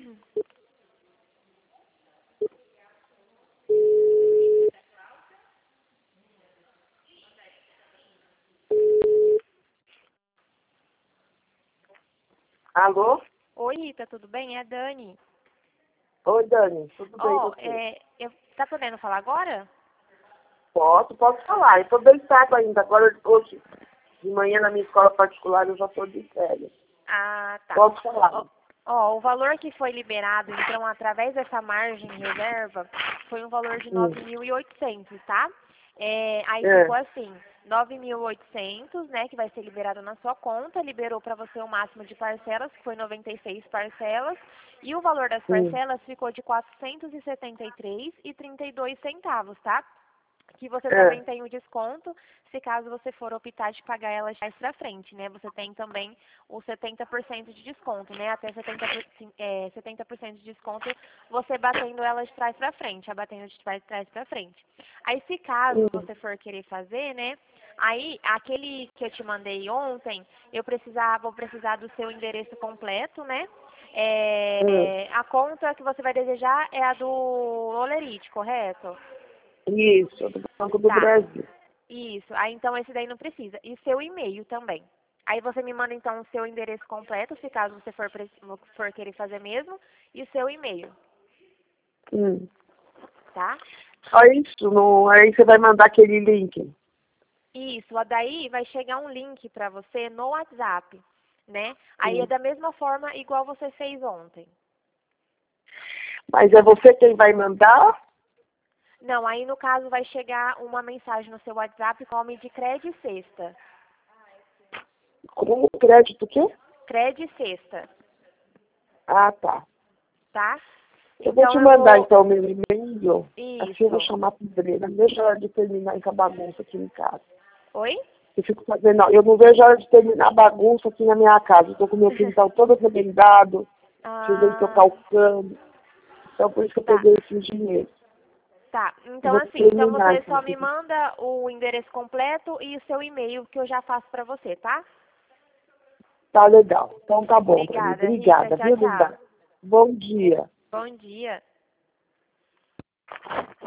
Alô? Oi, Rita, tudo bem? É a Dani. Oi, Dani. Tudo bem com você? Tá podendo falar agora? Posso falar. Eu tô deitada ainda. Agora, hoje, de manhã, na minha escola particular, eu já tô de férias. Ah, tá. Posso falar. O valor que foi liberado, então, através dessa margem reserva, foi um valor de 9.800, tá? Aí ficou assim, 9.800, né, que vai ser liberado na sua conta, liberou para você o máximo de parcelas, que foi 96 parcelas, e o valor das parcelas ficou de R$ 473,32, tá? Que você também tem o desconto, se caso você for optar de pagar elas mais pra frente, né? Você tem também o 70% de desconto, né? Até 70% de desconto, você batendo elas de trás pra frente, abatendo de trás pra frente. Aí, se caso você for querer fazer, né? Aí, aquele que eu te mandei ontem, vou precisar do seu endereço completo, né? A conta que você vai desejar é a do Olerite, correto? Isso, do Banco do Brasil. Isso. Aí, então, esse daí não precisa. E seu e-mail também. Aí você me manda, então, o seu endereço completo, se caso você for querer fazer mesmo, e o seu e-mail. Tá? Só isso, não... aí você vai mandar aquele link. Isso. Daí vai chegar um link para você no WhatsApp, né? Aí é da mesma forma, igual você fez ontem. Mas é você quem vai mandar? Não, aí no caso vai chegar uma mensagem no seu WhatsApp com o nome de Cred Sexta. Como crédito o quê? Cred Sexta. Ah, tá. Tá? Eu vou te mandar, então, meu e-mail. Isso. Assim eu vou chamar a pedreira. Não vejo a hora de terminar essa bagunça aqui em casa. Oi? Eu não vejo a hora de terminar a bagunça aqui na minha casa. Estou com meu quintal todo remendado. Precisei tocar o cano. Então, por isso que eu peguei esse dinheiro. Tá, então então você só me manda o endereço completo e o seu e-mail que eu já faço pra você, tá? Tá legal. Então tá bom. Obrigada, Obrigada, Rita. Tchau, viu, Linda? tchau. Bom dia. Bom dia.